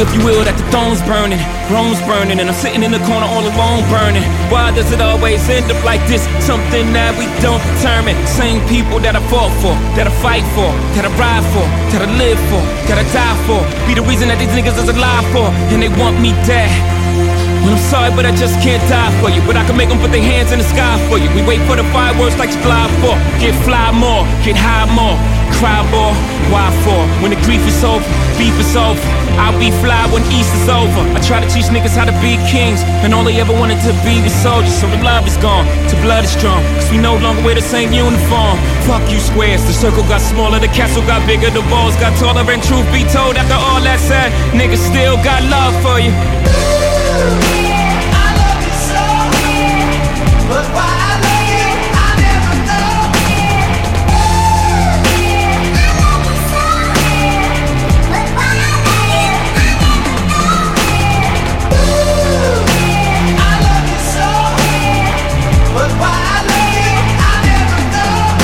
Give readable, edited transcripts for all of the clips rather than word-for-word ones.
if you will, that the throne's burning, Rome's burning, and I'm sitting in the corner all alone burning. Why does it always end up like this? Something that we don't determine. Same people that I fought for, that I fight for, that I ride for, that I live for, that I die for, be the reason that these niggas is alive for, and they want me dead. Well, I'm sorry, but I just can't die for you. But I can make them put their hands in the sky for you. We wait for the fireworks like July 4th. Get fly more, get high more, cry more. Why for? When the grief is over, beef is over, I'll be fly when East is over. I try to teach niggas how to be kings, and all they ever wanted to be was soldiers. So the love is gone, the blood is strong, cause we no longer wear the same uniform. Fuck you squares, the circle got smaller, the castle got bigger, the walls got taller. And truth be told, after all that said, niggas still got love for you. I love you so, but why I love you, I never know. I love you so, but why I love you, I never know. I love you so, but why I love you, I never know.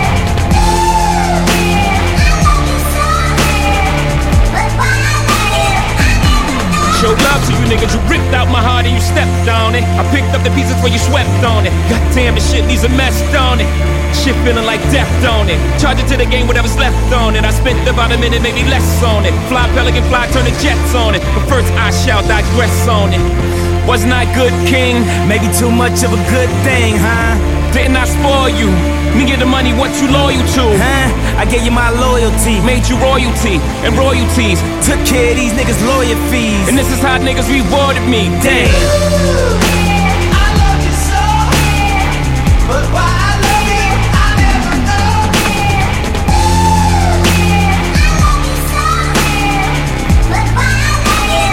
I love you so, but why I love you, I never know. Show love to you niggas, you ripped out my heart and you stepped on it. I picked up the pieces where you swept on it. Goddamn, this shit needs a mess, don't it? Shit feeling like death, don't it? Charge it to the game, whatever's left on it. I spent about a minute, maybe less on it. Fly pelican fly, turn the jets on it. But first I shall digress on it. Wasn't I good, king? Maybe too much of a good thing, huh? Didn't I spoil you? Me get the money, what you loyal to? Huh? I gave you my loyalty, Made you royalty and royalties. took care of these niggas' lawyer fees. And this is how niggas rewarded me. Damn. I love you so, but why I love you, I never know. I love you so, but why I love you,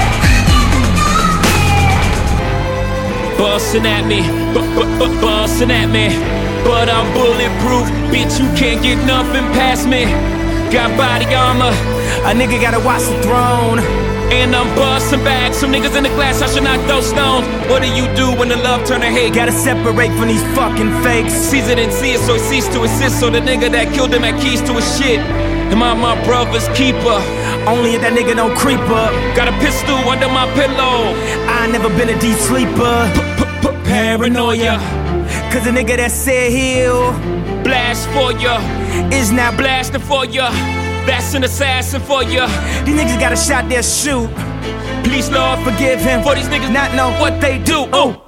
I never know. Bustin' at me, bustin' at me. But I'm bulletproof, bitch, you can't get nothing past me. Got body armor, A nigga gotta watch the throne. and I'm bustin' back. Some niggas in the glass, I should not throw stones. What do you do when the love turn to hate? Gotta separate from these fucking fakes. Caesar didn't see it, so he ceased to assist. So the nigga that killed him had keys to his shit. Am I my brother's keeper? Only if that nigga don't creep up. Got a pistol under my pillow. I never been a deep sleeper. Paranoia, Cause the nigga that said he'll blast for ya, is now blasting for ya. That's an assassin for ya. These niggas got a shot, they'll shoot. Please, Lord, Forgive him for these niggas not know what they do. Oh.